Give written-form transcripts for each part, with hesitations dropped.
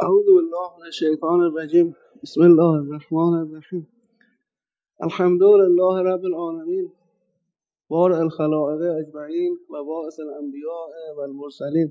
أعوذ بالله من الشيطان الرجيم. بسم الله الرحمن الرحيم. الحمد لله رب العالمين، بارئ الخلائق أجمعين وباعث الأنبياء والمرسلين،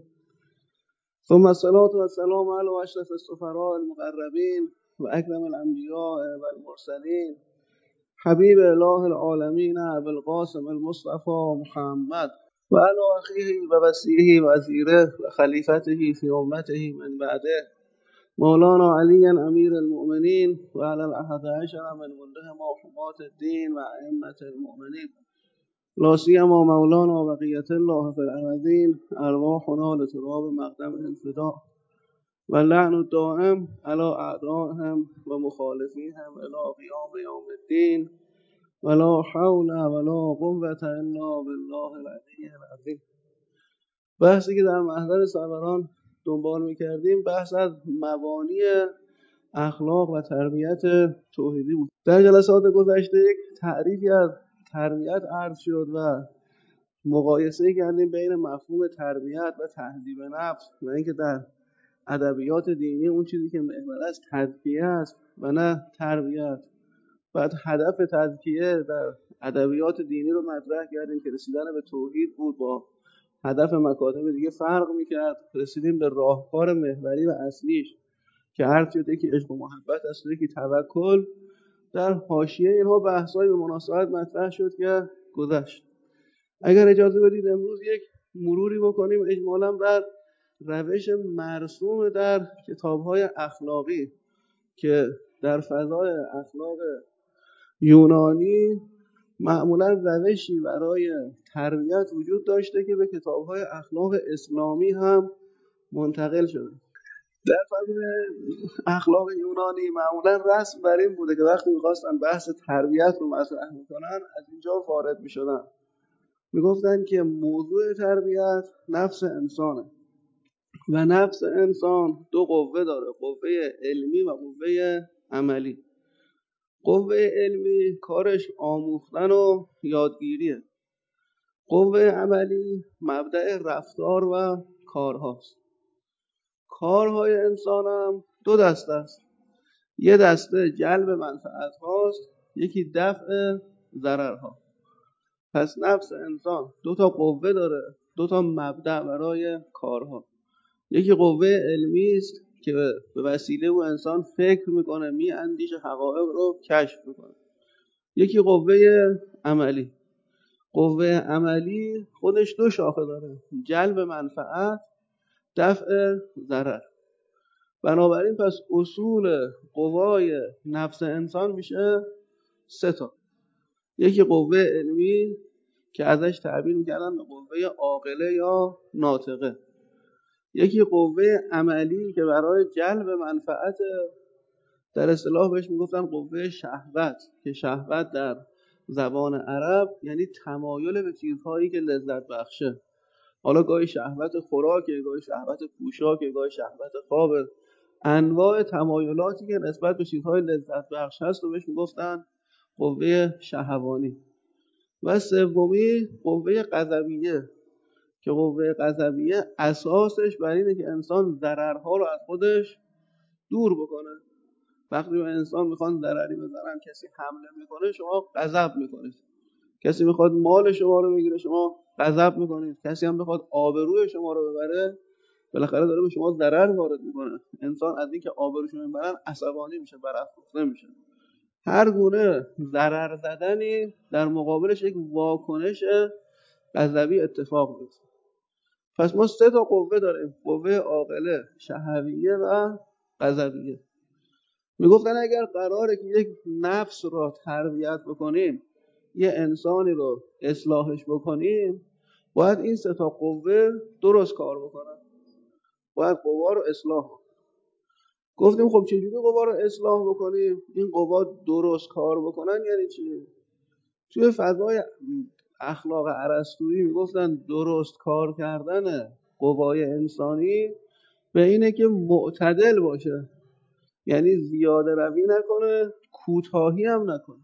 ثم الصلاة والسلام على أشرف السفراء المقربين وأكرم الأنبياء والمرسلين، حبيب الله العالمين أبي القاسم المصطفى محمد وعلى أخيه ووصيه وزيره وخليفته في أمته من بعده مولانا علي أمير المؤمنين وعلى الأحد عشر من ولهم حماة الدين وأئمة المؤمنين، لا سيما مولانا بقية الله في الأرضين، أرواحنا لتراب مقدمه الفداء، واللعن الدائم على أعدائهم ومخالفيهم إلى قيام يوم الدين، ولا حول ولا قوة إلا بالله العلي العظيم. بحثی که در محضر صبران دنبال می‌کردیم بحث از مبانی اخلاق و تربیت توحیدی بود. در جلسات گذشته یک تعریفی از تربیت عرض شد و مقایسه کردیم بین مفهوم تربیت و تهذیب نفس و اینکه در ادبیات دینی اون چیزی که محور است تزکیه است و نه تربیت. بعد هدف تزکیه در ادبیات دینی رو مطرح کردیم که رسیدن به توحید بود، با هدف مکاتب دیگه فرق میکرد. رسیدیم به راهکار محوری و اصلیش که عرض شده که عشق و محبت است، که توکل. در حاشیه اینها بحث‌های به مناسبت مطرح شد که گذشت. اگر اجازه بدید امروز یک مروری بکنیم اجمالاً بر روش مرسوم در کتاب‌های اخلاقی که در فضای اخلاق یونانی معمولاً روشی برای تربیت وجود داشته که به کتاب‌های اخلاق اسلامی هم منتقل شده. در فضای اخلاق یونانی معمولاً رسم بر این بوده که وقتی می‌خواستن بحث تربیت رو مطرح می‌کنن از اینجا وارد می‌شدن، می‌گفتن که موضوع تربیت نفس انسانه و نفس انسان دو قوه داره، قوه علمی و قوه عملی. قوه علمی کارش آموختن و یادگیریه. قوه عملی مبدأ رفتار و کارهاست. کارهای انسان هم دو دسته است. یه دسته جلب منفعت هاست، یکی دفع ضررها. پس نفس انسان دو تا قوه داره، دو تا مبدأ برای کارها. یکی قوه علمی است که به وسیله او انسان فکر میکنه، میاندیشه، حقایق رو کشف میکنه. یکی قوه عملی. قوه عملی خودش دو شاخه داره، جلب منفعت، دفع ضرر. بنابراین پس اصول قوای نفس انسان میشه سه تا. یکی قوه علمی که ازش تعبیر میکردن به قوه عاقله یا ناطقه. یکی قوه عملی که برای جلب منفعت، در اصطلاح بهش میگفتن قوه شهوت، که شهوت در زبان عرب یعنی تمایل به چیزهایی که لذت بخشه. حالا گاهی شهوت خوراکه، گاهی شهوت پوشاکه، گاهی شهوت خوابه. انواع تمایلاتی که نسبت به چیزهای لذت بخش هست رو بهش میگفتن قوه شهوانی. و سومی قوه غضبیه که قوه غضبیه اساسش بر اینه که انسان ضررها رو از خودش دور بکنه. وقتی به انسان میخوان ضرری بزنن، کسی حمله میکنه شما غضب میکنید، کسی میخواد مال شما رو بگیره شما غضب میکنید، کسی هم بخواد آبروی شما رو ببره بالاخره داره به شما ضرر وارد میکنه. انسان از اینکه آبروش رو میبرن عصبانی میشه، برافروخته میشه. هر گونه ضرر زدنی در مقابلش یک واکنش غضبی اتفاق میفته. پس ما سه تا قوه داریم، قوه عاقله، شهویه و غضبیه. میگفتن اگر قراره که یک نفس رو تربیت بکنیم، یه انسانی رو اصلاحش بکنیم، باید این سه تا قوه درست کار بکنن. باید قوا رو اصلاح بکنیم. گفتیم خب چجوری قوا رو اصلاح بکنیم؟ این قوا درست کار بکنن یعنی چی؟ توی فضای اخلاق ارسطویی میگفتن درست کار کردن قوای انسانی به اینه که معتدل باشه، یعنی زیاده روی نکنه، کوتاهی هم نکنه،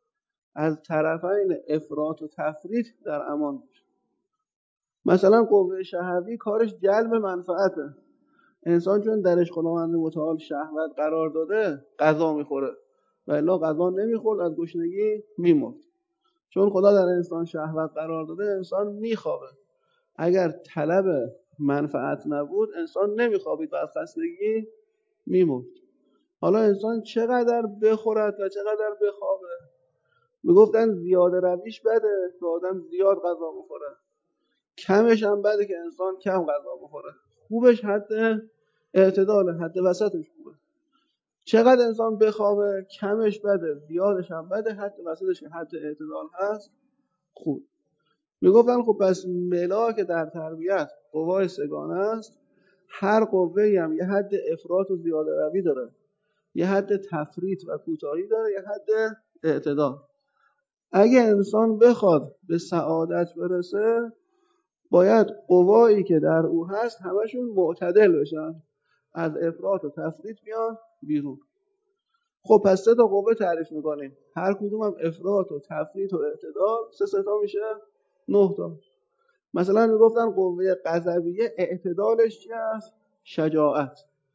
از طرفین افراط و تفریط در امان باشه. مثلا قوه شهوی کارش جلب منفعته، انسان چون درش خداوند متعال شهوت قرار داده غذا میخوره، و الا غذا نمیخورد از گشنگی میمرد. چون خدا در انسان شهوت قرار داده انسان میخوابه. اگر طلب منفعت نبود انسان نمیخوابید و از خستگی میمرد. حالا انسان چقدر بخورد و چقدر بخوابه؟ میگفتن زیاده رویش بده که آدم زیاد غذا بخوره، کمش هم بده که انسان کم غذا بخوره. خوبش حد اعتداله، حد وسطش خوبه. چقدر انسان بخوابه کمش بده، زیادش هم بده، حد وسطش که حد اعتدال هست خوب. میگفتن خب پس ملاک در تربیت قوای سگانه است. هر قوه‌ای هم یه حد افراط و زیاده روی داره، یه حد تفریط و کوتاهی داره، یه حد اعتدال. اگه انسان بخواد به سعادت برسه باید قوایی که در او هست همشون معتدل بشن، از افراط و تفریط بیان بیرون. خب پس 3 تا قوه تعریف میکنیم، هر کدوم هم افراط و تفریط و اعتدال، 3 تا میشه 9 تا. مثلا میگفتن قوه غضبیه اعتدالش چی است؟ شجاعت.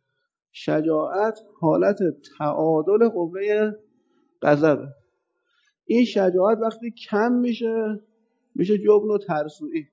شجاعت حالت تعادل قوه غضبه. این شجاعت وقتی کم میشه جبن و ترسویی.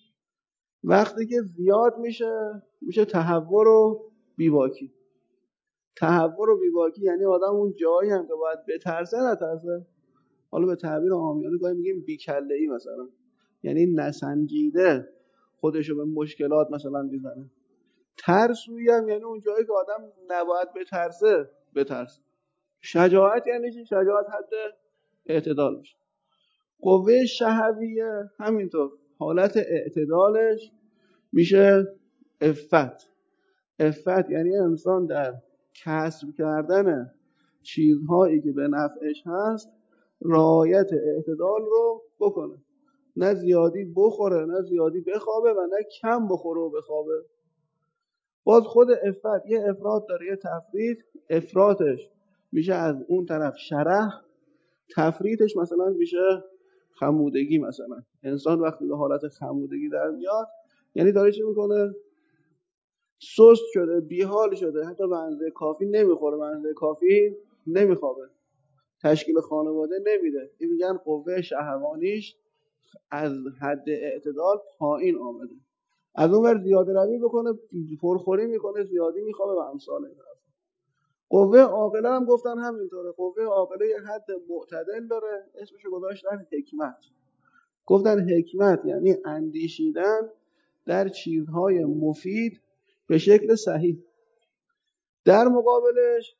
وقتی که زیاد میشه تهور و بیباکی. تهور و بیباکی یعنی آدم اون جایی هم که باید بترسه نترسه. حالا به تعبیر عامیانه گاهی میگیم بیکله‌ای، مثلا یعنی نسنجیده خودشو به مشکلات مثلا میزنه. ترسویی هم یعنی اون جایی که آدم نباید بترسه. شجاعت یعنی چی؟ شجاعت حد اعتدال میشه. قوه شهویه همینطور حالت اعتدالش میشه عفت. عفت یعنی انسان در کسب کردن چیزهایی که به نفعش هست رعایت اعتدال رو بکنه، نه زیادی بخوره نه زیادی بخوابه و نه کم بخوره و بخوابه. باز خود عفت یه افراط داره یه تفریط. افراطش میشه از اون طرف شرح، تفریطش مثلا میشه خمودگی. مثلا انسان وقتی به حالت خمودگی در میاد یعنی داره چی میکنه؟ سست شده، بیحال شده، حتی به اندازه کافی نمیخوره، به اندازه کافی نمیخوابه، تشکیل خانواده نمیده. این میگن قوه شهوانیش از حد اعتدال پایین آمده. از اون ور زیاده روی بکنه، پرخوری میکنه، زیادی میخوابه و امثال این. قوه عاقله هم گفتن همینطوره. قوه عاقله یه حد معتدل داره، اسمشو گذاشتن حکمت. گفتن حکمت یعنی اندیشیدن در چیزهای مفید به شکل صحیح. در مقابلش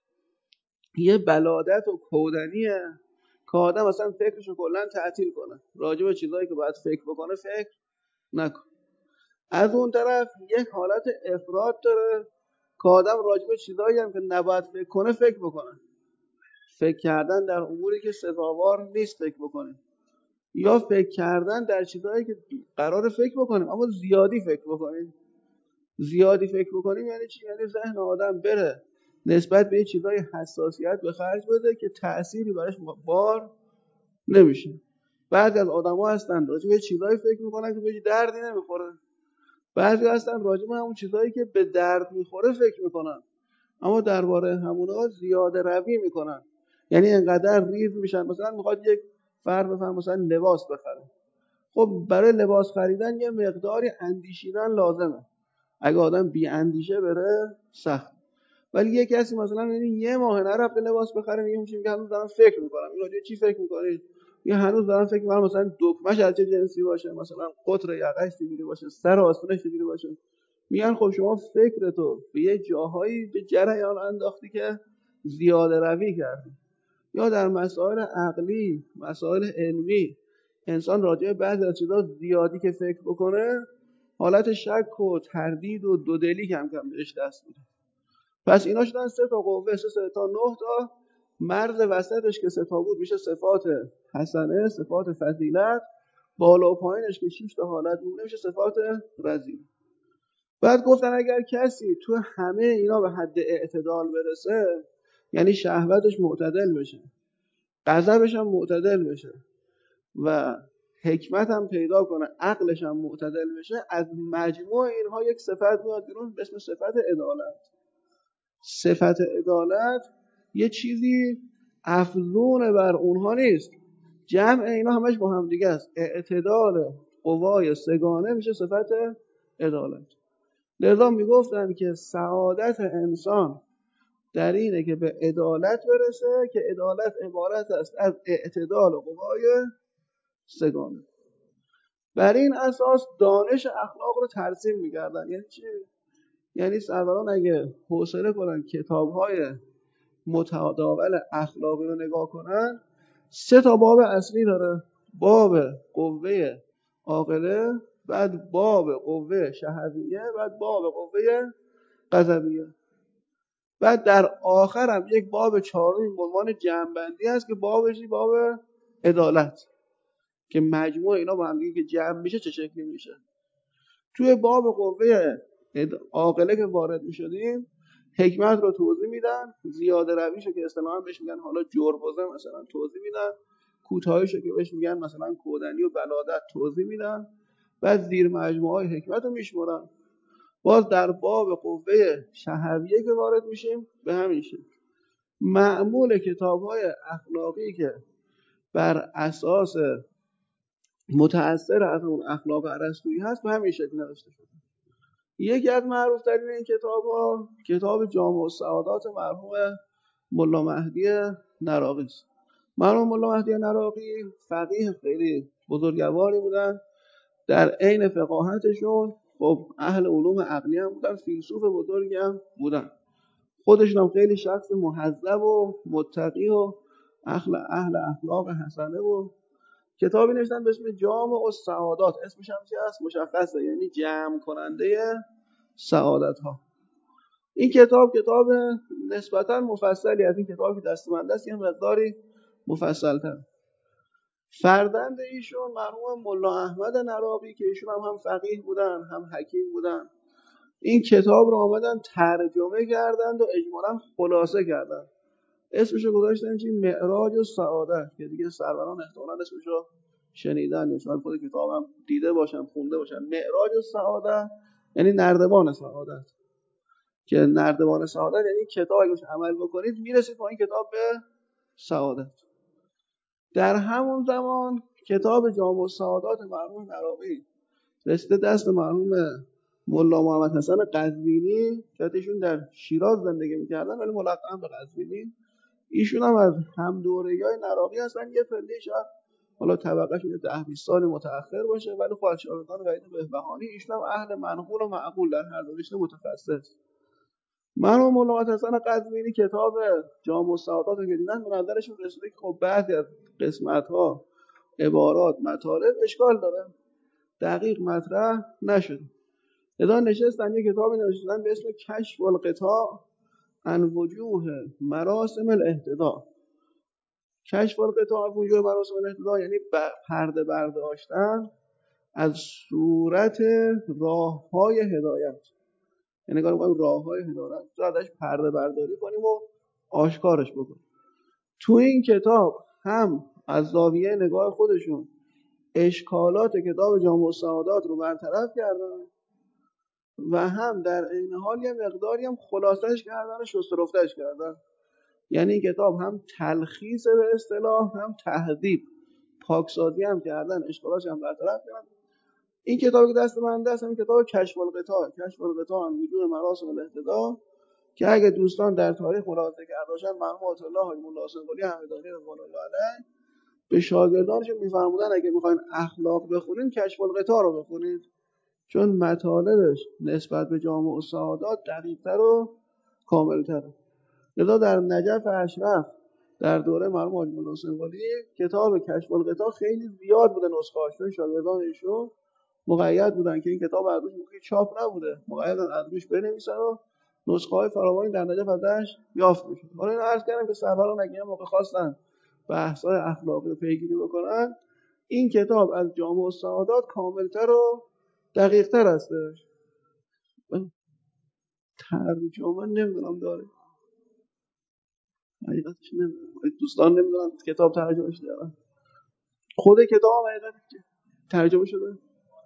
یه بلادت و کودنیه که آدم اصلا فکرشو کلا تعطیل کنه، راجع به چیزایی که باید فکر بکنه فکر نکنه. از اون طرف یک حالت افراط داره که آدم راجع به چیزایی هم که نباید فکر کنه فکر بکنه. فکر کردن در اموری که سزاوار نیست فکر بکنیم، یا فکر کردن در چیزایی که قرار فکر بکنیم اما زیادی فکر بکنیم. زیادی فکر بکنیم یعنی چی؟ یعنی ذهن آدم بره نسبت به چیزای حساسیت به خرج بده که تأثیری براش بار نمیشه. بعضی از آدم‌ها هستن راجع به چیزایی فکر میکنن که به دردی نمیخوره. بعضی هستن راجع به همون چیزایی که به درد میخوره فکر میکنن اما درباره همونها زیاده روی میکنن. یعنی انقدر ریز میشن. مثلا میخواد یک فرد مثلا لباس بخره. خب برای لباس خریدن یه مقداری اندیشیدن لازمه. اگه آدم بی اندیشه بره سخت. ولی یه کسی مثلا یه ماه نرفته لباس بخره میگه هنوز دارم فکر میکنم. این راجع چی فکر میکنی؟ یه هنوز دارم فکر میکنم مثلا دکمه‌ش از چه جنسی باشه، مثلا قطر یقه‌ش چجوری باشه، سر آستینش چجوری باشه. میگن خب شما فکرتو به یه جاهایی به جریان انداختی که زیاده روی کردی. یا در مسائل عقلی، مسائل علمی، انسان راجع به بعضی از چیزا زیادی که فکر بکنه حالت شک و تردید و دودلی کم کم بهش دست میده. پس اینا شدن 3 تا قوه، 3 تا 9 تا. مرز وسطش که 3 تا بود میشه صفات حسنه، صفات فضیلت. بالا و پایینش که 6 تا حالت مونه میشه صفات رذیل. بعد گفتن اگر کسی تو همه اینا به حد اعتدال برسه، یعنی شهوتش معتدل بشه، غضبش هم معتدل بشه و حکمت هم پیدا کنه، عقلش هم معتدل بشه، از مجموع اینها یک صفت میاد بیرون به اسم صفت عدالت. صفت عدالت یه چیزی افزون بر اونها نیست، جمع اینا همش با هم دیگه است. اعتدال قوای سگانه میشه صفت عدالت. لذا میگفتن که سعادت انسان در اینه که به عدالت برسه، که عدالت عبارت است از اعتدال قوای سگانه. بر این اساس دانش اخلاق رو ترسیم می‌کردن. یعنی چی؟ یعنی سروران اگه حوصله کنن کتاب‌های متداول اخلاقی رو نگاه کنن، 3 تا باب اصلی داره: باب قوه عاقله، بعد باب قوه شهویه، بعد باب قوه غضبیه. بعد در آخر هم یک باب 4 به عنوان جمع‌بندی هست که بابش باب عدالت، که مجموع اینا با هم دیگه که جمع میشه چه شکلی میشه. توی باب قوه عاقله که وارد میشدیم، حکمت رو توضیح میدن، زیاده رویشو که اصطلاحا بهش میگن حالا جربوزه مثلا توضیح میدن، کوتاهیشو که بهش میگن مثلا کودنی و بلادت توضیح میدن، بعد زیر مجموعه های حکمت رو میشمرن. باز در باب قوه شهویه که وارد میشیم به همین شکل. معمول کتاب‌های اخلاقی که بر اساس متأثر از اون اخلاق ارسطویی هست به همین شکل نوشته شده. یکی از معروف‌ترین این کتاب‌ها کتاب جامع السعادات مرحوم ملا مهدی نراقی است. مرحوم ملا مهدی نراقی فقیه خیلی بزرگواری بودن، در عین فقاهتشون خب اهل علوم عقلی هم بودن، فیلسوف بزرگی هم بودن. خودشون هم خیلی شخص مهذب و متقی و اهل اخلاق حسنه و کتابی نوشتن به اسم جامع السعادات. اسمش هم چی هست؟ مشخصه، یعنی جمع کننده سعادت ها. این کتاب نسبتا مفصلی از این کتابی که دست من است، یه مقداری مفصل‌تر. فرزند ایشون مرحوم ملا احمد نراقی که ایشون هم فقیه بودن هم حکیم بودن، این کتاب رو آمدن ترجمه کردند و اجمالاً خلاصه کردند. اسمشو گذاشتن چی؟ معراج السعادت، که دیگه سروران احتمالاً اسمشو شنیدن یا شاید خود کتابم دیده باشن خونده باشن. معراج السعادت یعنی نردبان سعادت، که نردبان سعادت یعنی کتاب اگه عمل بکنید میرسید با این کتاب به سعادت. در همون زمان کتاب جامع السعادات مرحوم نراقی رسیده دست مرحوم ملا محمد حسن قزوینی که ایشون در شیراز زندگی میکردن ولی ملقب به قزوینی. ایشون هم از هم دوره‌ای نراقی هستن، یه پله شاید حالا طبقه‌شون 10-20 سال متأخر باشه، ولی خب از شاگردان وحید بهبهانی. ایشون هم اهل منقول و معقول در هر دو رشته متخصص. مرحوم ملا محمد حسن قزوینی کتاب جامع السعادات رو که دیدن به نظرشون رسیده که خب بعضی از قسمت‌ها عبارات مطالب اشکال داره، دقیق مطرح نشده. لذا نشستن یه کتابی نوشتن به اسم کشف القطاع عن وجوه مراسم الاهتداء. کشف القطاع عن وجوه مراسم الاهتداء یعنی پرده برداشتن از صورت راه‌های هدایت. یعنی نگاه می‌کنیم راه‌های هدایت رو ازش پرده برداری کنیم و آشکارش بکنیم. تو این کتاب هم از زاویه نگاه خودشون اشکالات کتاب جامع السعادات رو برطرف کردن و هم در عین حال یه مقداری هم خلاصش کردن و شست و رفتش کردن. یعنی این کتاب هم تلخیص به اصطلاح، هم تهذیب پاکسازی هم کردن، اشکالاتش هم برطرف کردن. این کتابی که دست من دست همین کتاب کشف القطاع عن وجوه مراسم الاهتداء، که اگه دوستان در تاریخ ملاحظه کرده باشن مرحوم آیت الله حاجی ملا حسین قلی همدانی رضوان الله علیه به شاگردانشون میفرمودن اگه میخواین اخلاق بخونین کشف القطاع رو بخونید، چون مطالبش نسبت به جامع السعادات دقیق‌تر و کامل‌تره. لذا در نجف اشرف در دوره مرحوم حاجی ملا حسین قلی کتاب کشف القطاع خیلی زیاد بوده نسخه‌اش، چون شاگردان ایشون مقید بودن که این کتاب از روش موقعی چاپ نبوده، مقیدن از روش بنویسن و نسخه‌های فراوانی در نجف ازش یافت میشه. حالا اینو عرض کردم که سروران اگه موقع خواستن بحث‌های اخلاقی رو پیگیری بکنن، این کتاب از جامع السعادات کاملتر و دقیق‌تر هستش. ترجمه نمیدونم داره، حقیقتش نمیدونم، دوستان نمیدونم کتاب ترجمهش دارن. خود کتاب حقیقتش ترجمه شده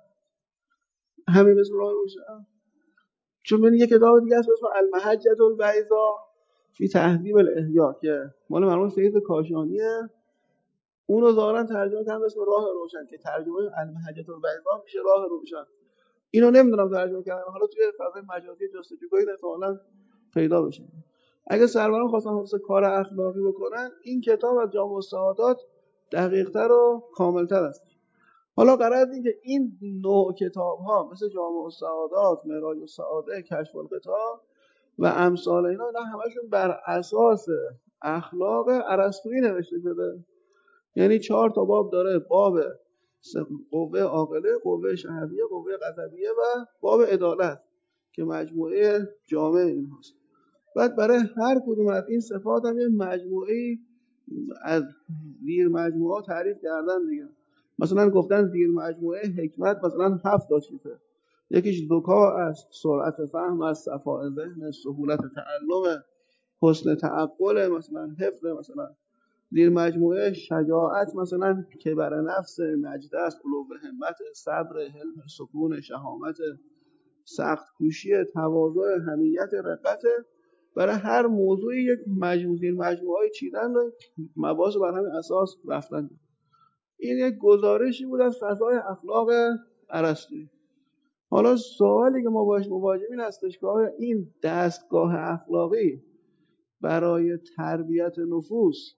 همین اسم راه روشن. چون من یه کتاب دیگه هست اسمش المحجة البیضاء فی تهذیب الاحیا که مال مرحوم سید کاشانیه، اونو ظاهرا ترجمه کردن به اسم راه روشن که ترجمه المحجة البیضاء میشه راه روشن. اینو نمیدونم ترجمه کردن، حالا توی فضای مجازی جستجو کنید احتمالاً پیدا بشه. اگه سروران خواستن واسه کار اخلاقی بکنن این کتاب از جامع السعادات دقیق‌تر و کاملتر است. حالا قرار این که این نوع کتاب ها مثل جامع السعادات، معراج السعاده، کشف القطاع و امثال اینا همشون بر اساس اخلاق ارسطویی نوشته شده. یعنی 4 تا باب داره: باب قوه عاقله، قوه شهویه، قوه غضبیه و باب عدالت که مجموعه جامع اینهاست. بعد برای هر کدوم از این صفات هم یه مجموعه از زیر مجموعه تعریف کردن دیگه. مثلا گفتن زیر مجموعه حکمت مثلا 7 تا چیزه: یکیش ذکا است، سرعت فهم است، صفاء ذهن، سهولت تعلم، حسن تعقل، مثلا حفظ، مثلا زیر مجموعه شجاعت مثلا کبر نفس، نجده است، علو همت، صبر، حلم، سکون، شهامت، سخت کوشی، تواضع، حمیت، رقت. برای هر موضوعی یک زیر مجموعه چیدن و مباحث بر همین اساس رفتن. این یک گزارشی بود از فضای اخلاق ارسطویی. حالا سوالی که ما باش مواجهیم این هستش که این دستگاه اخلاقی برای تربیت نفوس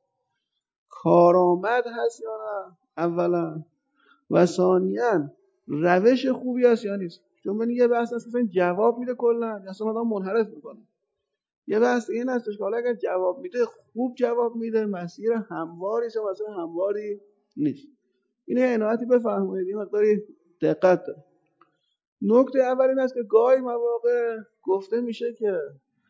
کارآمد هست یا نه اولا، و ثانیاً روش خوبی هست یا نیست. چون من یه بحث هست مثلا جواب میده کلا یا اصلا آدم منحرف میکنه. یه بحث این هستش که حالا اگر جواب میده خوب جواب میده، مسیر همواری یا مسیر همواری نیست. اینه عنایتی بفرمایید، این مقداری دقت داره. نکته اول این است که گاهی مواقع گفته میشه که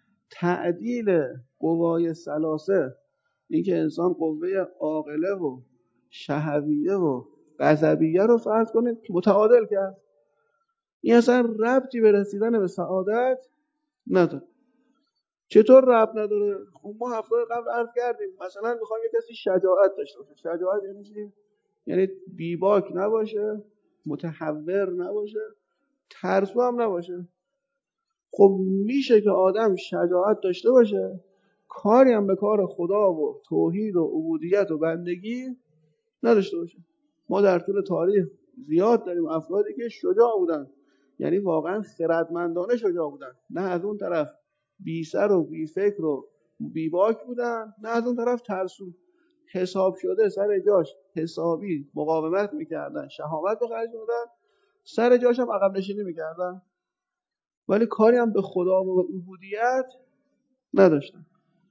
تعدیل قوای ثلاثه، این که انسان قوه عاقله و شهویه و غضبیه رو فرض کنه متعادل کرد، این اصلا ربطی به رسیدن به سعادت نداره. چطور ربط نداره؟ خب ما هفته قبل عرض کردیم مثلا میخوایم یه کسی شجاعت داشته باشه. شجاعت یعنی چی؟ یعنی بیباک نباشه، متحور نباشه، ترسو هم نباشه. خب میشه که آدم شجاعت داشته باشه، کاری هم به کار خدا و توحید و عبودیت و بندگی نداشته باشه. ما در طول تاریخ زیاد داریم افرادی که شجاع بودن، یعنی واقعا خردمندانه شجاع بودن، نه از اون طرف بی سر و بی فکر و بی باک بودن، نه از اون طرف ترسو. حساب شده سر جاش حسابی مقاومت میکردن، شهامت به خرج میدادن، سر جاش هم عقب نشینی میکردن، ولی کاری هم به خدا و عبودیت نداشتن.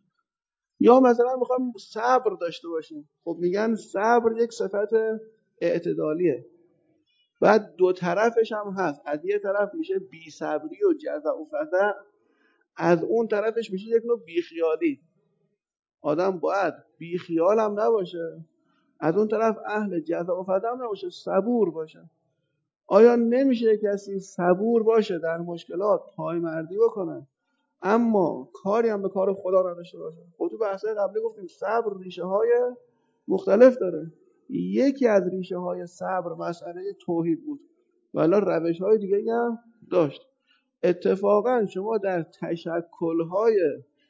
یا مثلا میخوام صبر داشته باشیم. خب میگن صبر یک صفت اعتدالیه. بعد دو طرفش هم هست، از یه طرف میشه بی صبری و جزع و فزع، از اون طرفش میشه یک نوع بیخیالی. آدم باید بیخیال هم نباشه، از اون طرف اهل جزع و فزع هم نباشه، صبور باشه. آیا نمیشه کسی صبور باشه در مشکلات پایمردی بکنه اما کاری هم به کار خدا نداشته باشه؟ خب تو بحث‌های قبلی گفتیم صبر ریشه‌های مختلف داره. یکی از ریشه‌های صبر مسئله توحید بود، ولی روش‌های دیگه هم داشت. اتفاقا شما در تشکل‌های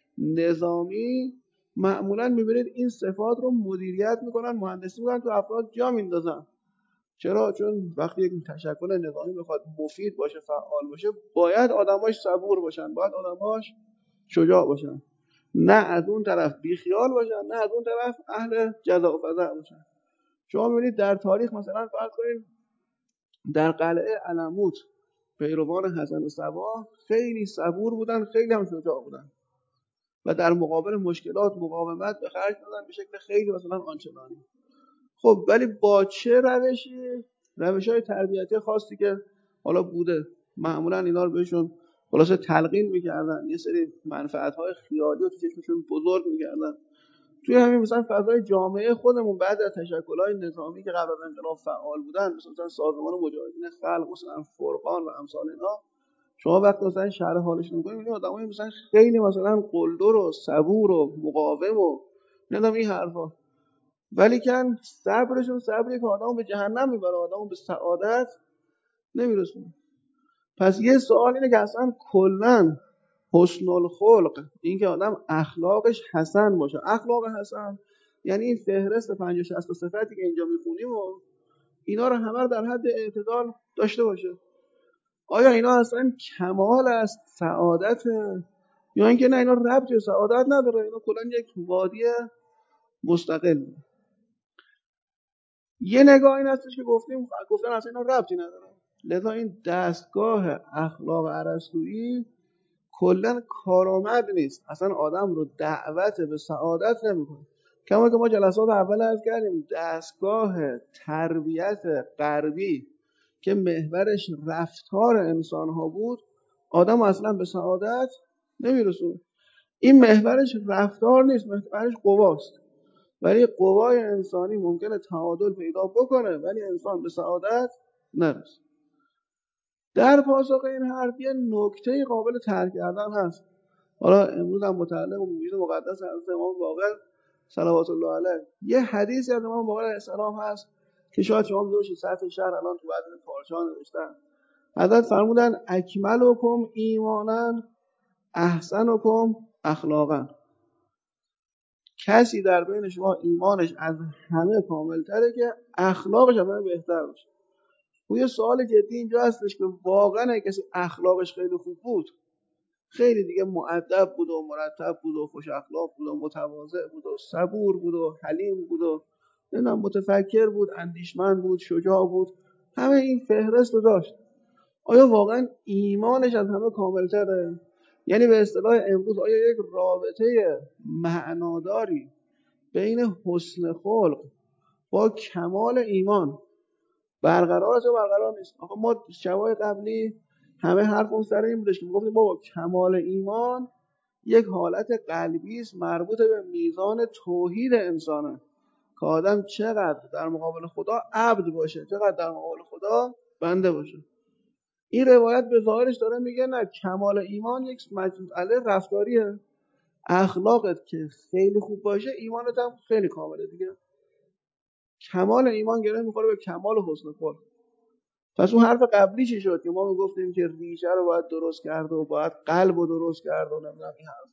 نظامی معمولاً می‌بینید این صفات رو مدیریت می‌کنن، مهندسی می‌کنن، تو افراد جا میندازن. چرا؟ چون وقتی یک تشکل نظامی بخواد مفید باشه، فعال باشه، باید آدماش صبور باشن، باید آدماش شجاع باشن، نه از اون طرف بیخیال باشن، نه از اون طرف اهل جزع و فزع باشن. شما می‌بینید در تاریخ مثلا فرض کنید در قلعه علموت پیروان حسن صباح خیلی صبور بودن، خیلی هم شجاع بودن و در مقابل مشکلات مقاومت به خرج دادن به شکل خیلی مثلا آنچنانی. خب ولی با چه روشی؟ روش‌های تربیتی خاصی که حالا بوده، معمولا اینا رو بهشون خلاصه تلقین می‌کردن، یه سری منفعت‌های خیالی رو تو چشمشون بزرگ می‌کردن. توی همین مثلا فضای جامعه خودمون بعد از تشکل‌های نظامی که قبل از انقلاب فعال بودن، مثلا سازمان مجاهدین خلق، مثلا فرقان و امثال اینا، شما وقتی مثلا شرح حالش می‌کنید می‌بینید آدمای مثلا خیلی مثلا قلدر و صبور و مقاوم و نمیدونم این حرفا. ولی کن صبرشون صبری که آدمو به جهنم میبره، آدمو به سعادت نمیرسونه. پس یه سوال اینه که اصلا کلا حسن الخلق، این که آدم اخلاقش حسن باشه، اخلاق حسن یعنی این فهرست 50 60 صفتی که اینجا میخونیم و اینا رو همه رو در حد اعتدال داشته باشه. آیا اینا اصلا کمال است سعادت، یا اینکه نه اینا ربطی به سعادت نداره، اینا کلا یک وادی مستقل. یه نگاه این هستش که گفتن اصلا اینا ربطی نداره. لذا این دستگاه اخلاق ارسطویی کلا کارآمد نیست، اصلا آدم رو دعوت به سعادت نمیکنه. کما که ما جلسات اول عرض کردیم دستگاه تربیت غربی که محورش رفتار انسان ها بود، آدم اصلا به سعادت نمیرسونه. این محورش رفتار نیست، محورش قواست. ولی قوای انسانی ممکنه تعادل پیدا بکنه ولی انسان به سعادت نرسه. در پاسخ این حرف یه نکته قابل ترک کردن هست. حالا امروز هم متعلق به موجود مقدس حضرت امام باقر صلوات الله علیه، یه حدیثی از امام باقر علیه السلام هست که شاید شما بزرشید سطح شهر الان تو بعضی فارس‌ها نوشتن. حضرت فرمودن اکملکم ایمانا احسنکم اخلاقا. کسی در بین شما ایمانش از همه کاملتره که اخلاقش همه بهتر باشه. و یه سوال جدی اینجا هستش که واقعا کسی اخلاقش خیلی خوب بود، خیلی دیگه مؤدب بود و مرتب بود و خوش اخلاق بود و متواضع بود و صبور بود و حلیم بود و نمیدونم متفکر بود، اندیشمند بود، شجاع بود، همه این فهرست رو داشت، آیا واقعا ایمانش از همه کاملتره؟ یعنی به اصطلاح امروز آیا یک رابطه معناداری بین حسن خلق با کمال ایمان برقرار است یا برقرار نیست؟ آخه ما شبای قبلی همه حرفمون سر این بودش که میگفتیم بابا کمال ایمان یک حالت قلبی است مربوط به میزان توحید انسانه که آدم چقدر در مقابل خدا عبد باشه، چقدر در مقابل خدا بنده باشه. این روایت به ظاهرش داره میگه نه، کمال ایمان یک مسئله رفتاریه، اخلاقت که خیلی خوب باشه ایمانت هم خیلی کامله دیگه. کمال ایمان گره میخوره به کمال حسن خلق. پس اون حرف قبلی چی شد که ما میگفتیم که ریشه رو باید درست کرد و باید قلب رو درست کرد و نمیدونم این حرف.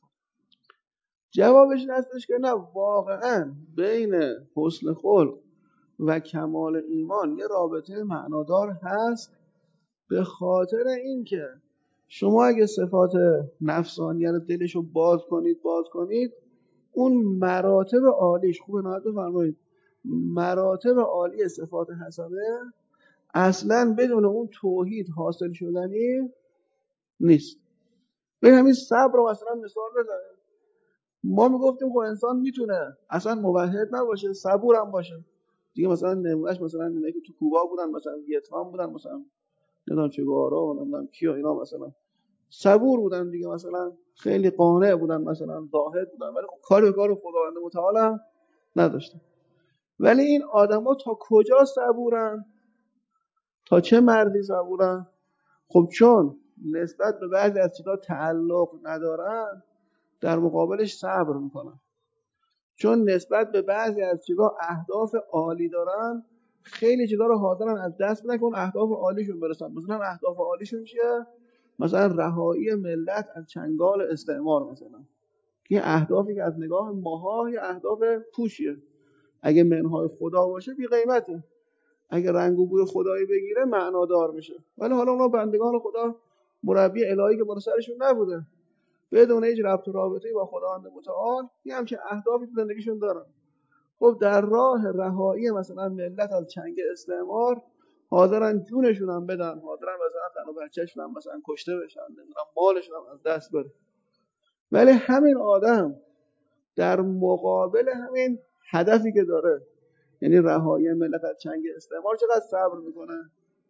جوابش این هستش که نه، واقعا بین حسن خلق و کمال ایمان یه رابطه معنادار هست، به خاطر اینکه شما اگه صفات نفسانیه رو دلشو باز کنید اون مراتب عالیش، خوبه نهایت بفرمایید، مراتب عالی صفات حسنه اصلا بدون اون توحید حاصل شدنی نیست. به همین صبر رو مثلا مثال بزنیم. ما میگفتیم خب انسان میتونه اصلا موحد نباشه صبور هم باشه دیگه، مثلا نمونهش مثلا اینه که تو کوبا بودن، مثلا ویتنام بودن، مثلا نمیدونم چه گوارا و نمیدونم کیا، اینا مثلا صبور بودن دیگه، مثلا خیلی قانع بودن، مثلا زاهد بودن، ولی خب کاری به کار خداوند متعال هم نداشتن. ولی این آدما تا کجا صبورن؟ تا چه مردی صبورن؟ خب چون نسبت به بعضی از چیزا تعلق ندارن در مقابلش صبر میکنن، چون نسبت به بعضی از چیزا اهداف عالی دارن خیلی چیزا رو حاضرن از دست بدن که اون اهداف عالیشون برسن. مثلا اهداف عالیشون چیه؟ مثلا رهایی ملت از چنگال استعمار، مثلا که اهدافی که از نگاه ماها یه اهداف پوشیه، اگه منهای خدا باشه بی قیمته، اگه رنگ و بوی خدایی بگیره معنادار میشه. ولی حالا اونا بندگان خدا، مربی الهی که بالا سرشون نبوده، بدون هیچ ربط و رابطه‌ای با خداوند متعال یه همچین اهدافی تو زندگیشون دارن. خب در راه رهایی مثلا ملت از چنگ استعمار حاضرن جونشون هم بدن، حاضرن مثلا زن و بچه‌شون هم مثلا کشته بشن، نمیدونم مالشون هم از دست بره. ولی همین آدم در مقابل همین هدفی که داره، یعنی رهایی ملت از چنگ استعمار، چقدر صبر میکنه؟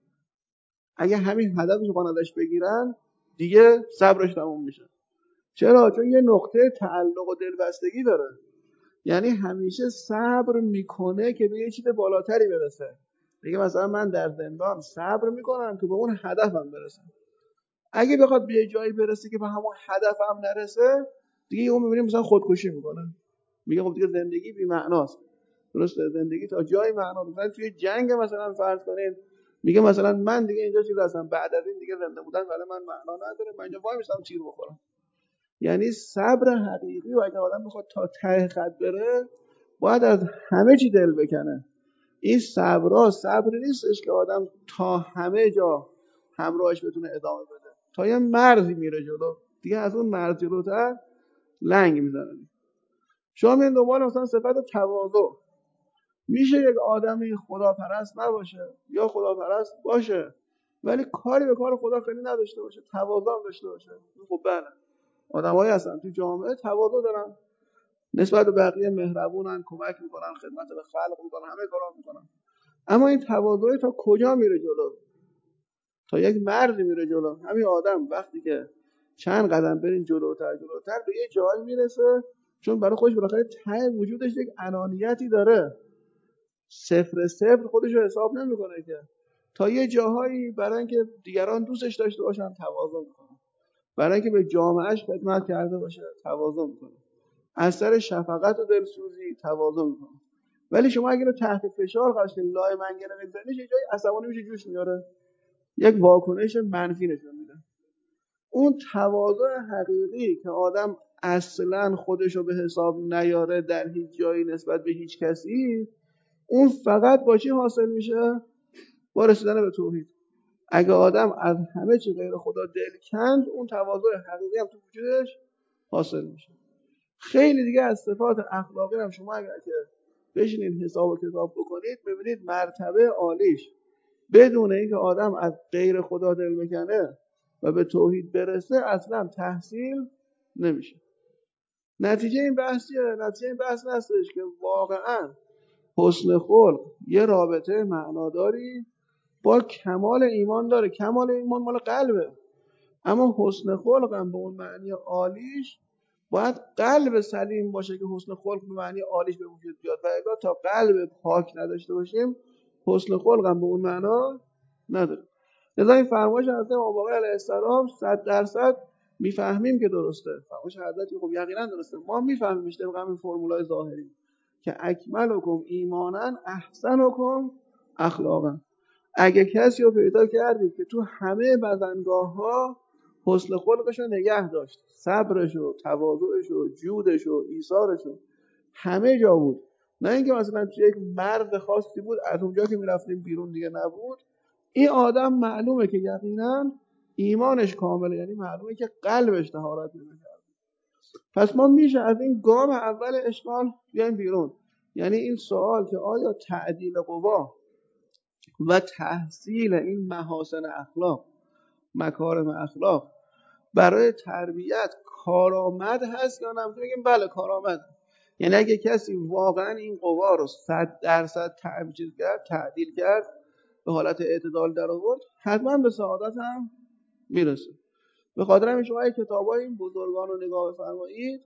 اگه همین هدفش رو ازش بگیرن دیگه صبرش تموم میشه. چرا؟ چون یه نقطه تعلق و دلبستگی داره، یعنی همیشه صبر میکنه که به یه چیز بالاتری برسه. دیگه مثلا من در زندان صبر میکنم که به اون هدفم برسم. اگه بخواد به یه جایی برسه که به همون هدفم نرسه دیگه اون میبینیم مثلا خودکشی میکنه، میگه خب دیگه زندگی بی معناست. درسته؟ زندگی تا جای معنا مثلا توی جنگ مثلا فرض کنید میگه مثلا من دیگه اینجا چیز هستم، بعد از این دیگه زنده بودن برای من معنا نداره، من اینجا وای میستم تیر بخورم. یعنی صبر حقیقی و اگه آدم بخواد تا ته خط بره باید از همه چی دل بکنه. این صبری نیستش که آدم تا همه جا همراهش بتونه ادامه بده، تا یه مرزی میره جلو دیگه، از اون مرز جلوتر لنگ میزنه. شما میان دنبال مثلا صفت تواضع، میشه یک آدمی خداپرست نباشه یا خداپرست باشه ولی کاری به کار خدا خیلی نداشته باشه، تواضع هم داشته باشه. خب بله، آدمایی هستن تو جامعه تواضع دارن، نسبت به بقیه مهربونن، کمک میکنن، خدمت به خلق میکنن، همه کارا میکنن، اما این تواضع تا کجا میره جلو؟ تا یک مرزی میره جلو. همین آدم وقتی که چند قدم برین جلوتر به یه جایی میرسه، چون برای خودش بالاخره ته وجودش یک انانیتی داره، صفر خودش رو حساب نمیکنه که تا یه جاهایی برای اینکه دیگران دوستش داشته باشن تواضع میکنه، برای اینکه به جامعهش خدمت کرده باشه تواضع میکنه، از سر شفقت و دلسوزی تواضع میکنه. ولی شما اگه رو تحت فشار قرار بدید، لای منگنه بزنید، یه جایی عصبانی میشه، جوش میاره، یک واکنش منفی نشون میده. اون تواضع حقیقی که آدم اصلا خودشو به حساب نیاره در هیچ جایی نسبت به هیچ کسی، اون فقط با چی حاصل میشه؟ با رسیدن به توحید. اگه آدم از همه چی غیر خدا دل کند، اون تواضع حقیقی هم تو وجودش حاصل میشه. خیلی دیگه از صفات اخلاقی هم شما اگر که بشینید حساب و کتاب بکنید ببینید مرتبه عالیش بدون اینکه آدم از غیر خدا دل بکنه و به توحید برسه اصلا تحصیل نمیشه. نتیجه این بحث چیه؟ نتیجه این بحث هستش که واقعا حسن خلق یه رابطه معناداری با کمال ایمان داره. کمال ایمان مال قلبه، اما حسن خلق هم به اون معنی عالیش باید قلب سلیم باشه که حسن خلق به معنی عالیش به وجود بیاد، و اگه تا قلب پاک نداشته باشیم حسن خلق هم به اون معنا نداره. لذا این فرمایش حضرت امام باقر علیه السلام 100% میفهمیم که درسته. فرمایش حضرت خب یقینا درسته، ما میفهمیمش طبق همین فرمولای ظاهری که اکملکم ایمانا احسنکم اخلاقا. اگه کسی رو پیدا کردید که تو همه بدنگاه‌ها حسن خلقش رو نگه داشت، صبرش و تواضعش و جودش و ایثارش و همه جا بود، نه اینکه مثلا تو یک مرد خاصی بود از اونجا که میرفتیم بیرون دیگه نبود، این آدم معلومه که یقینا ایمانش کامله، یعنی معلومه که قلبش طهارت نمی‌کنه. پس ما میشه از این گام اول اشکال بیایم بیرون. یعنی این سوال که آیا تعدیل قوا و تحصیل این محاسن اخلاق، مکارم اخلاق برای تربیت کارآمد هست یا نه؟ میگیم بله کارآمد. یعنی اگه کسی واقعا این قوا رو 100% تعدیل کرد، به حالت اعتدال در آورد، حتما به سعادت هم میرسه. به خاطر همین شما کتابای این بزرگان رو نگاه بفرمایید،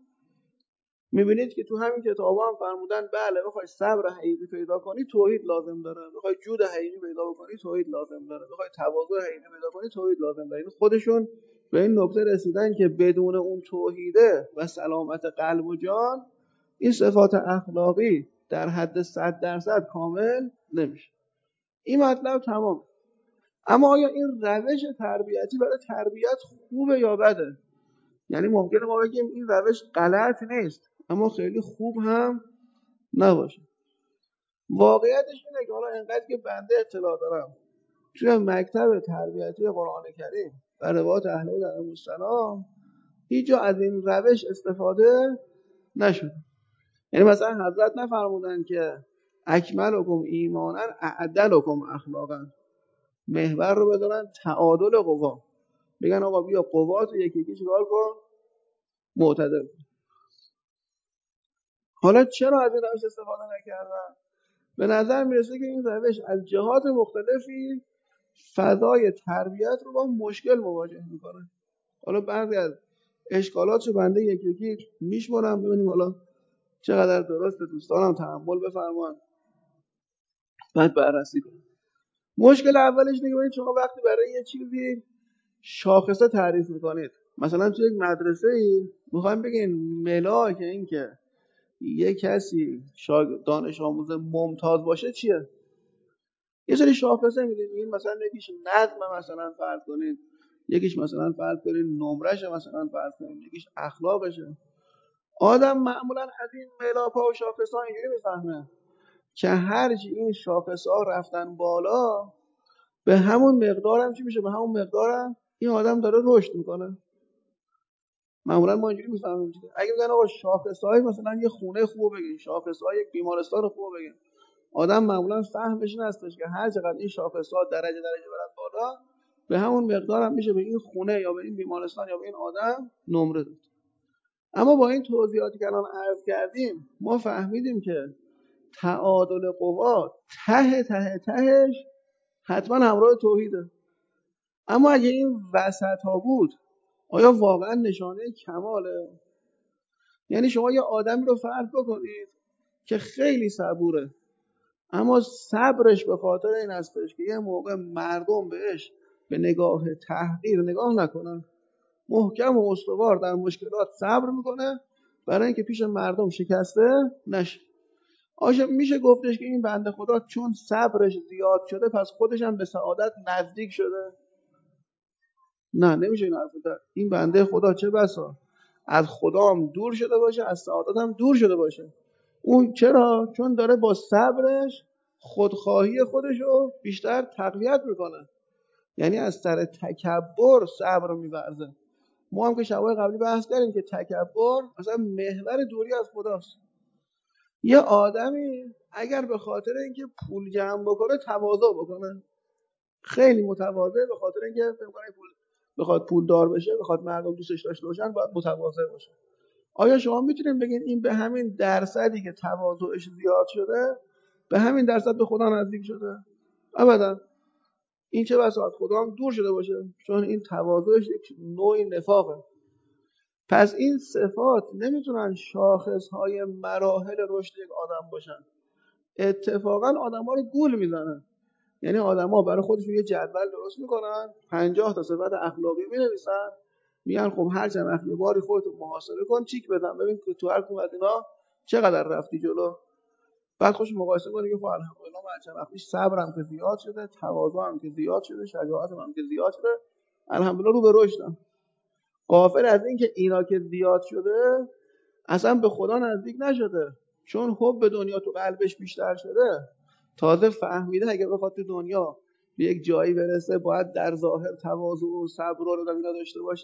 میبینید که تو همین کتابا هم فرمودن بله بخوای صبر حقیقی پیدا کنی توحید لازم داره، بخوای جود حقیقی پیدا کنی توحید لازم داره، بخوای تواضع حقیقی پیدا کنی توحید لازم داره. این خودشون به این نکته رسیدن که بدون اون توحیده و سلامت قلب و جان این صفات اخلاقی در حد 100% کامل نمیشه. این مطلب تمام. اما آیا این روش تربیتی برای تربیت خوبه یا بده؟ یعنی ممکنه ما بگیم این روش غلط نیست اما خیلی خوب هم نباشه. واقعیتش اینه که حالا انقدر که بنده اطلاع دارم توی مکتب تربیتی قرآن کریم و روایات اهل بیت علیهم السلام هیچ جا از این روش استفاده نشده. یعنی مثلا حضرت نفرمودن که اکملکم ایمانا اعدلکم اخلاقا، محور رو بدارن تعادل قوا، بگن آقا بیا قوات یکی یکی چیکار کن، معتدل. حالا چرا از این روش استفاده نکردن؟ به نظر میرسه که این روش از جهات مختلفی فضای تربیت رو با مشکل مواجه میکنه. حالا بعضی از اشکالات رو بنده یکی یکی میشمارم ببینیم حالا چقدر درسته، دوستانم تحمل بفرمایید بعد بررسی کنیم. مشکل اولش اینه که ببینید شما وقتی برای یه چیزی شاخصه تعریف میکنید، مثلا توی یک مدرسه ای میخوایم بگین ملاک این که یه کسی دانش آموز ممتاز باشه چیه؟ یه سری شاخصه میدین، مثلا یکیش نظم، مثلا فرض کنید یکیش مثلا فرض کنید نمرشه، مثلا فرض کنید یکیش اخلاقشه. آدم معمولا از این ملاپا و شاخص ها اینجوری میفهمه که هرچی این شاخص ها رفتن بالا به همون مقدار هم چی میشه، به همون مقدار هم این آدم داره رشد میکنه. معمولا ما اینجوری میفهمیم دیگه. اگه میگن آقا شاخص های مثلا یه خونه خوب بگین، شاخص های یک بیمارستان خوب بگین، آدم معمولا فهمش این هستش که هر چقدر این شاخص ها درجه برن بالا به همون مقدار هم میشه به این خونه یا به این بیمارستان یا به این آدم نمره داد. اما با این توضیحاتی که الان عرض کردیم ما فهمیدیم که تعادل قوا ته ته تهش حتما همراه توحیده. اما اگه این وسط ها بود آیا واقعا نشانه کماله؟ یعنی شما یه آدمی رو فرض بکنید که خیلی صبوره، اما صبرش به خاطر این هستش که یه موقع مردم بهش به نگاه تحقیر نگاه نکنن، محکم و استوار در مشکلات صبر میکنه برای اینکه پیش مردم شکسته نشه. آیا میشه گفتش که این بنده خدا چون صبرش زیاد شده پس خودش هم به سعادت نزدیک شده؟ نه، نمیشه این حرف زد. این بنده خدا چه بسا از خدام دور شده باشه، از سعادت هم دور شده باشه. اون چرا؟ چون داره با صبرش خودخواهی خودشو بیشتر تقویت میکنه، یعنی از سر تکبر صبر می‌ورزه. ما هم که شبای قبلی بحث کردیم که تکبر مثلا محور دوری از خداست. یه آدمی اگر به خاطر اینکه پول جمع بکنه تواضع بکنه، خیلی متواضع، به خاطر اینکه فکر کنه پول بخواد پول دار بشه، بخواد مردم دوستش داشته باشن، باید متواضع باشه. آیا شما میتونید بگین این به همین درصدی که تواضعش زیاد شده به همین درصد به خدا نزدیک شده؟ ابدا. این چه بسا از خدا هم دور شده باشه، چون این تواضعش یک نوعی نفاقه. پس این صفات نمیتونن شاخصهای مراحل رشد یک آدم باشن. اتفاقا آدم‌ها رو گول میزنن. یعنی آدم‌ها برای خودشون یه جدول درست میکنن، 50 تا صفت اخلاقی مینویسن، میگن خب هر چند وقت یه باری خودت محاسبه کن، تیک بزن ببین که تو هر کدوم از اینا چقدر رفتی جلو. بعد خوش مقایسه کنی که خب الحمدلله من چند وقت پیش صبرم که زیاد شده، تواضعم که زیاد شده، شجاعتم هم که زیاد شده، الحمدلله رو به رشدم. غافل از این که اینا که زیاد شده اصلا به خدا نزدیک نشده، چون حب به دنیا تو قلبش بیشتر شده. تازه فهمیده اگه بخواد تو دنیا به یک جایی برسه باید در ظاهر تواضع و صبر رو اینا داشته باشه،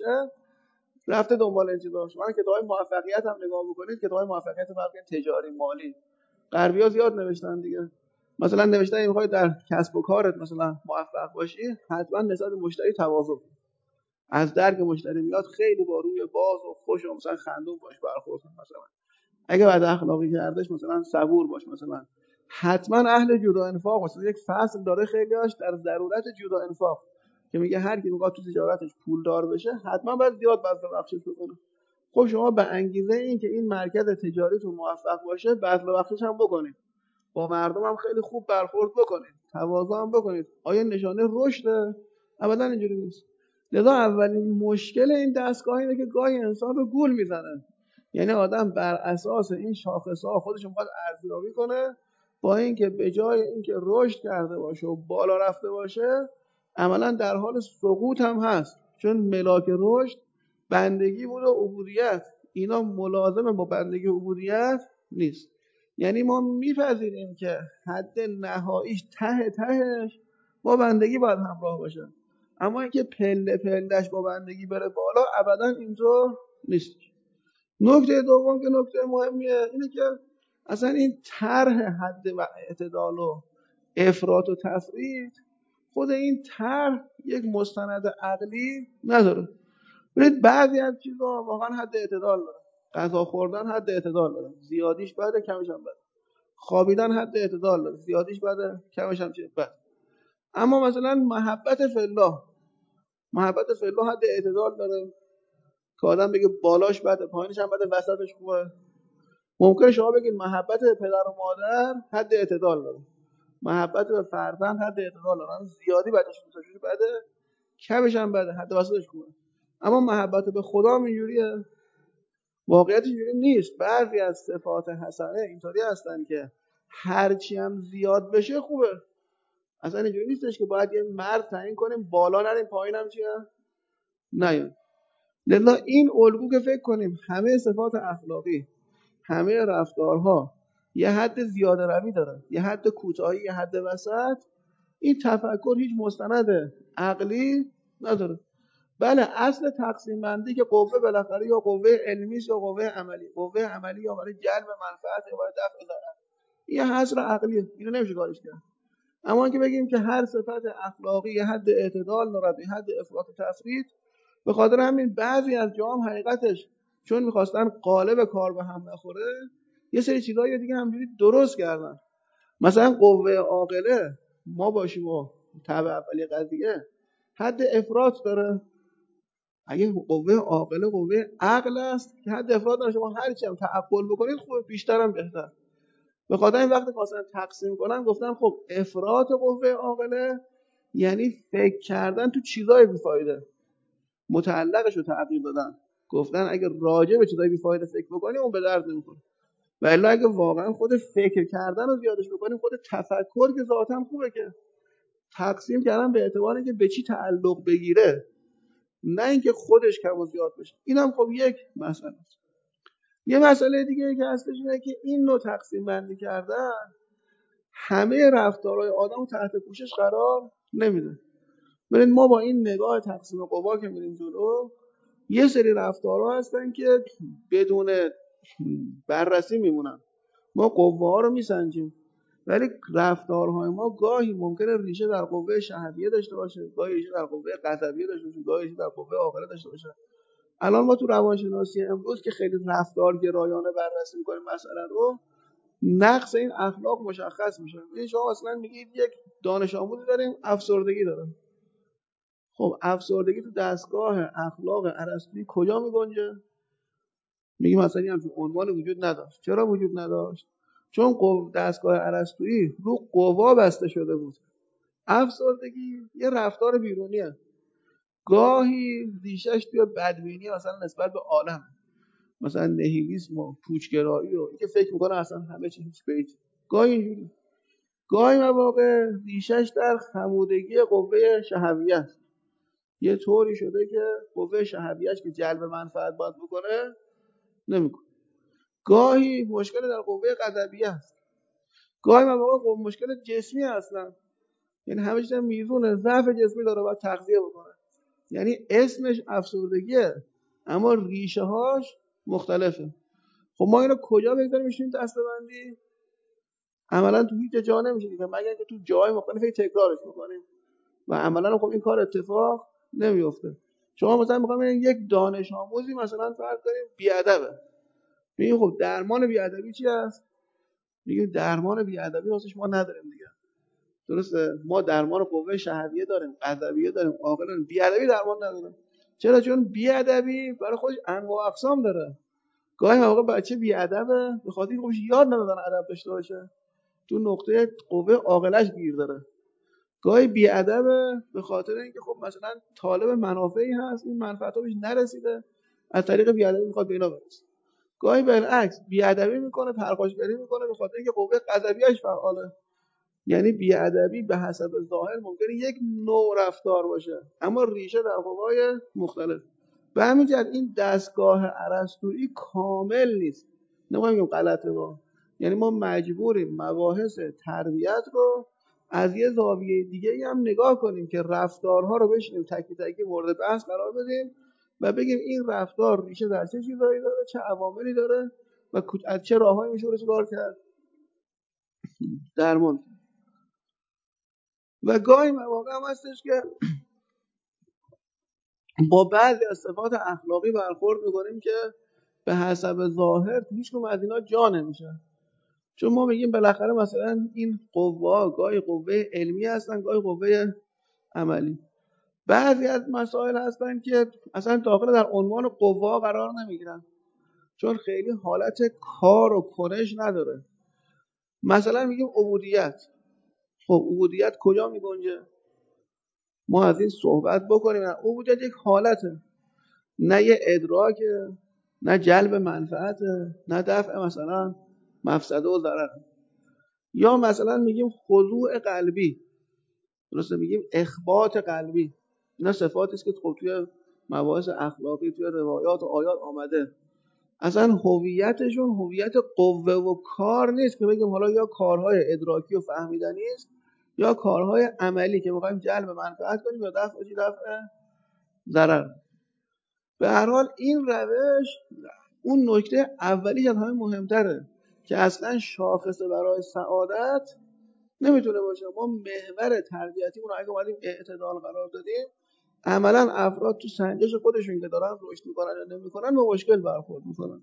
رفته دنبال این چیزا. شما کتابای موفقیت هم نگاه بکنید، کتابای موفقیت فرض تجاری مالی غربی‌ها زیاد نوشتن دیگه. مثلا نوشتن این می‌خوای در کسب و کارت مثلا موفق باشی حتما نسبت به مشتری تواضع کن. از درک مشتری میاد خیلی با روی باز و خوش و مثلا خندون باش برخورد کن. مثلا اگه بعد اخلاقی کردش مثلا صبور باش، مثلا حتما اهل جود و انفاق باشه. یک فصل داره خیلیاش در ضرورت جود و انفاق که میگه هر کی میخواد تو تجارتش پولدار بشه حتما باید زیاد بذل و بخشش بکنه. خب شما به انگیزه این که این مرکز تجاریتون موفق باشه بذل و بخشش هم بکنید، با مردم هم خیلی خوب برخورد بکنید، تواضع هم بکنید، آیا نشانه رشده؟ ابدا اینجوری نیست. لذا اولین مشکل این دستگاه اینه که گاهی انسان رو گول میزنه. یعنی آدم بر اساس این شاخص‌ها خودش رو می‌خواد ارزیابی کنه، با اینکه به جای اینکه رشد کرده باشه و بالا رفته باشه عملا در حال سقوط هم هست، چون ملاک رشد بندگی بود و عبودیت، اینا ملازمه با بندگی و عبودیت نیست. یعنی ما میپذیریم که حد نهاییش ته تهش با بندگی باید همراه باشه، اما اینکه پله پلهش با بندگی بره بالا ابدا اینطور نیست. نکته دوم که نکته مهمیه اینه که اصلا این طرح حد و اعتدال و افراط و تفرید، خود این طرح یک مستند عقلی نداره. ببینید بعضی از چیزا واقعا حد اعتدال داره. غذا خوردن حد اعتدال داره، زیادیش بده کمش هم بده. خوابیدن حد اعتدال داره، زیادیش بده کمش هم بده. اما مثلا محبت فی الله، محبت فی الله حد اعتدال داره که آدم بگه بالاش بده پایینش هم بده وسطش خوبه. ممکنه شما بگید محبت پدر و مادر حد اعتدال داره، محبت به فرزند حد اعتدال داره، زیادی بچه‌ش دوستش بده کمش هم بده حد وسطش خوبه. اما محبت به خدا اینجوریه واقعیت اینجوری نیست. بعضی از صفات حسنه اینطوری هستن که هرچی هم زیاد بشه خوبه. اصلا اینجوری نیستش که باید یه مرد تعیین کنیم بالا نریم پایین هم چیه نه. لذا این الگو که فکر کنیم همه صفات اخلاقی، همه رفتارها یه حد زیاده روی داره، یه حد کوتاهی، یه حد وسط. این تفکر هیچ مستند عقلی نداره. بله اصل تقسیم بندی که قوه بالاخره یا قوه علمی است یا قوه عملی، قوه عملی یا برای جلب منفعت یا برای دفع ضرر، این حصر عقلیه، اینو نمیشه کارش کرد. اما اینکه بگیم که هر صفت اخلاقی یه حد اعتدال داره، یه حد افراط و تفرید، به خاطر همین بعضی از جام حقیقتش چون میخواستن قالب کار به هم نخوره یه سری چیزایی دیگه همجوری درست کردن. مثلا قوه عاقله ما باشیم و تبع اولی قضیه حد افراط داره. اگه قوه عاقله قوه عقل است که حد افراط داره، شما هر چی هم تعقل بکنید خوبه، بیشتر هم بهتر. به خاطر این وقتی خواستن تقسیم کنن گفتن خب افراط قوه عاقله یعنی فکر کردن تو چیزای بیفایده، متعلقش رو تغییر دادن. گفتن اگه راجع به چیزای بیفایده فکر بکنی اون به درد نمیخوره. و الا اگه واقعا خود فکر کردن رو زیادش بکنیم، خود تفکر که ذاتاً خوبه، که تقسیم کردن به اعتبار اینکه به چی تعلق بگیره، نه اینکه خودش کم و زیاد بشه. اینم خب یک مسئله است. یه مسئله دیگه که هستش اینه که این نوع تقسیم بندی کردن همه رفتارهای آدم رو تحت پوشش قرار نمیده. ببین ما با این نگاه تقسیم قوا که میریم جلو، یه سری رفتارها هستن که بدون بررسی میمونن. ما قوه ها رو میسنجیم ولی رفتارهای ما گاهی ممکنه ریشه در قوه شهویه داشته باشه، گاهی ریشه در قوه غضبیه داشته باشه، گاهی ریشه در قوه عاقله داشته باشه. الان ما تو روانشناسی امروز که خیلی رفتارگرایانه بررسی می‌کنیم مسئله رو، نقص این اخلاق مشخص میشه. این شما مثلا میگید یک دانش آموزی داریم افسردگی داره. خب افسردگی تو دستگاه اخلاق ارسطویی کجا میگنجه؟ میگیم مثلا این همچین عنوان وجود نداشت. چرا وجود نداشت؟ چون دستگاه ارسطویی رو قوا بسته شده بود. افسردگی یه رفتار بیرونیه، گاهی ریشش توی بدبینی مثلا نسبت به عالم، مثلا نهیلیسم و پوچگرایی و اینکه فکر میکنه اصلا همه چی هیچ به هیچ. گاهی اینجوری، گاهی مواقع ریشش در خمودگی قوه شهویه است. یه طوری شده که قوه شهویه‌اش که جلب منفعت باید بکنه نمیکنه. گاهی مشکل در قوه غضبیه است. گاهی مواقع مشکل جسمی هستن، یعنی همه چیز میزونه، ضعف جسمی داره باید تغذیه بکنه. یعنی اسمش افسردگیه اما ریشه هاش مختلفه. خب ما اینو کجا بگذاریم میشیم دسته‌بندی؟ عملا تو هیچ جا نمیشه دیگه، مگر اینکه تو جای مختلفی تکرارش بکنیم و عملا خب این کار اتفاق نمیفته. شما مثلا میخوام یک دانش آموزی مثلا فرض کنیم بیادبه، میگیم خب درمان بیادبی چی است؟ میگیم درمان بیادبی واسش ما نداریم دیگه. درسته؟ ما درمان قوه شهویه داریم، غضبیه داریم، عاقله داریم، بیادبی درمان نداریم. چرا؟ چون بیادبی برای خودش انواع و اقسام داره. گاهی مواقع بچه بیادبه به خاطر اینکه خودش یاد ندادن ادب داشته باشه، تو نقطه قوه عاقلش گیر داره. گاهی بیادبه به خاطر اینکه خب مثلا طالب منافعی هست، این منفعت‌ها بهش نرسیده، از طریق بیادبی میخواد به اینا برسه. گاهی بالعکس بیادبی میکنه، پرخاشگری میکنه به خاطر اینکه قوه غضبیه‌اش فعاله. یعنی بیادبی به حسب ظاهر ممکنه یک نوع رفتار باشه اما ریشه در قوای مختلف. به همین جهت این دستگاه ارسطویی کامل نیست. نمیگم غلطه با، یعنی ما مجبوریم مباحث تربیت رو از یه زاویه دیگه ای هم نگاه کنیم که رفتارها رو بشینیم تکی تکی مورد بحث قرار بدیم و بگیم این رفتار ریشه در چه چیزایی داره، چه عواملی داره و از چه راههایی میشه رو چیکار کرد، درمان. و گاهی مواقع هم هستش که با بعضی از صفات اخلاقی برخورد میکنیم که به حسب ظاهر هیچ کدوم از اینا جا نمیشه. چون ما میگیم بالاخره مثلا این قوا گاهی قوه علمی هستن، گاهی قوه عملی. بعضی از مسائل هستن که اصلا داخل در عنوان قوا قرار نمیگیرن چون خیلی حالت کار و کنش نداره. مثلا میگیم عبودیت. خب عبودیت کجا میگنجه؟ ما از این صحبت بکنیم. عبودیت یک حالته، نه یه ادراکه، نه جلب منفعت، نه دفع مثلا مفسده و ضرر. یا مثلا میگیم خضوع قلبی، درسته، میگیم اخبات قلبی. اینا صفاتی است که خب توی مباحث اخلاقی توی روایات و آیات آمده. اصلا هویتشون هویت قوه و کار نیست که بگیم حالا یا کارهای ادراکی و فهمیدنی است یا کارهای عملی که می‌خوایم جلب منفعت کنیم یا دفع ضرر. به هر حال این روش اون نکته اولیش از همه مهمتره که اصلا شاخصه برای سعادت نمیتونه باشه. ما محور تربیتیمون رو اگه اومدیم اعتدال قرار دادیم، عملا افراد تو سنجش خودشون که دارن رشد میکنن یا نمیکنن با مشکل برخورد میکنن.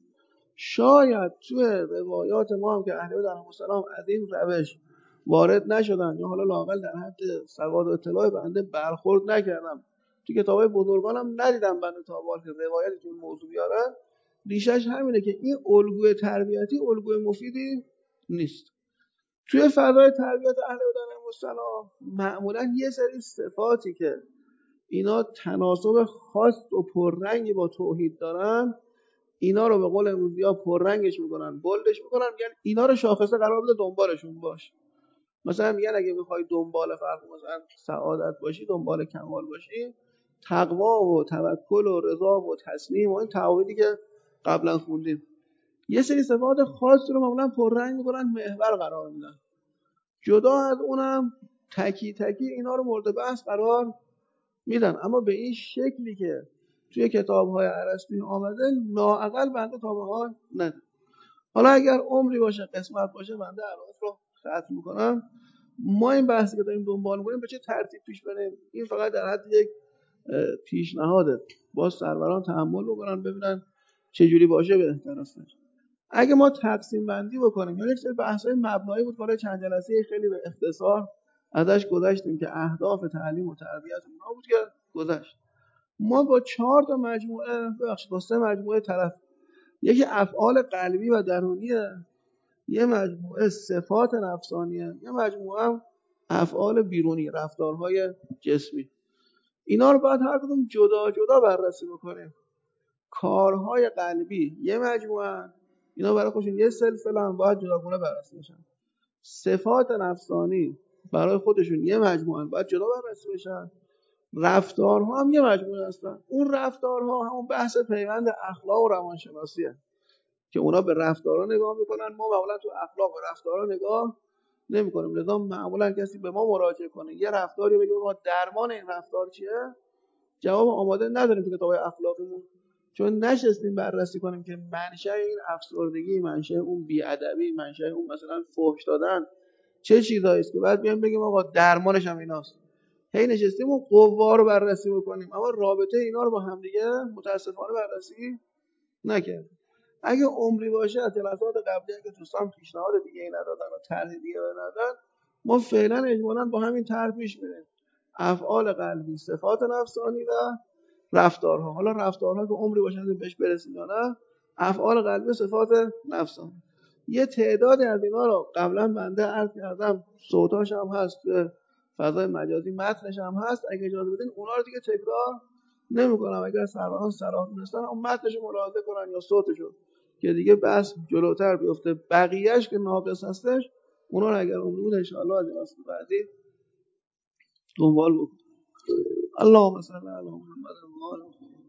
شاید توی روایات ما هم که اهل بیت علیهم السلام از این روش وارد نشدن یا حالا لااقل در حد سواد و اطلاع بنده برخورد نکردم، تو کتابای بزرگانم ندیدم بنده تا حال که روایتی تو این موضوع بیارن، ریشش همینه که این الگوی تربیتی الگوی مفیدی نیست. توی فضای تربیت اهل بیت علیهم السلام معمولا یه سری صفاتی که اینا تناسب خاص و پررنگی با توحید دارن، اینا رو به قول امروزی‌ها پررنگش میکنن، بولدش میکنن، میگن اینا رو شاخصه قرار بده دنبالشون باش. مثلا میگن اگه میخوای دنبال فرق مثلا سعادت باشی، دنبال کمال باشی، تقوا و توکل و رضا و تسلیم و این تعاویدی که قبلا خوندیم، یه سری صفات خاص رو معمولا پررنگ میکنن، محور قرار میدن. جدا از اونم تکی تکی اینا رو مورد بحث قرار میدن، اما به این شکلی که توی کتاب‌های ارسطویی آمده لااقل بنده تا به حال ندیدم. حالا اگر عمری باشه، قسمت باشه، بنده عرایض رو ختم میکنم. ما این بحثی که داریم دنبال میکنیم به چه ترتیب پیش بریم، این فقط در حد یک پیشنهاده. باز سروران تحمل بکنن ببینن چه جوری باشه بهتر است. اگه ما تقسیم بندی بکنیم، یعنی یک سری بحث‌های مبنایی بود، برای چند جلسه خیلی به اختصار ازش گذشتیم که اهداف تعلیم و تربیت اونها بود که گذشت. ما با 4 تا مجموعه، ببخشید با 3 مجموعه طرف، یکی افعال قلبی و درونیه، یه مجموعه صفات نفسانیه، یه مجموعه افعال بیرونی، رفتارهای جسمی. اینا رو باید هر کدوم جدا جدا بررسی بکنیم. کارهای قلبی یه مجموعه، اینا برای خودشون یه سلسله هم باید جداگونه بررسی بشن. صفات نفسانی برای خودشون یه مجموعه باید جدا بررسی بشن. رفتارها هم یه مجموعه هستن. اون رفتارها همون بحث پیوند اخلاق و روانشناسیه که اونا به رفتارها نگاه میکنن، ما معمولا تو اخلاق و رفتارها نگاه نمیکنیم. لذا معمولا کسی به ما مراجعه کنه یه رفتاری بگه ما درمان این رفتار چیه، جواب آماده نداریم تو کتابای اخلاقیمون، چون نشستیم بررسی کنیم که منشأ این افسردگی، منشأ اون بی‌ادبی، منشأ اون مثلا فحش دادن چه چیزایی است که بعد بیایم بگیم آقا درمانش هم ایناست. هی نشستیم اون قوا رو بررسی بکنیم، اما رابطه اینا رو با هم دیگه متاسفانه بررسی نکردیم. اگه عمری باشه از جلسات قبلی که دوستان پیشنهاد دیگه ای ندادن و طرح دیگه ندادن، ما فعلا اجمالاً با همین طرح پیش میریم. افعال قلبی، صفات نفسانی و رفتارها. حالا رفتارها که عمری باشه بهش برسیم یا نه، افعال قلبی، صفات نفسانی، یه تعدادی از اینا رو قبلا بنده عرض کردم، صوتاش هم هست، فضای مجازی متنش هم هست، اگه اجازه بدین اونا رو دیگه تکرار نمی‌کنم. اگر سروران صلاح دونستن اون متنشو ملاحظه کنن یا صوتشو، که دیگه بس جلوتر بیفته. بقیه‌اش که ناقص هستش اونا رو اگر عمری بود ان شاء الله جلسه بعدی دنبال بکنم. اللهم صل علی محمد و آل محمد.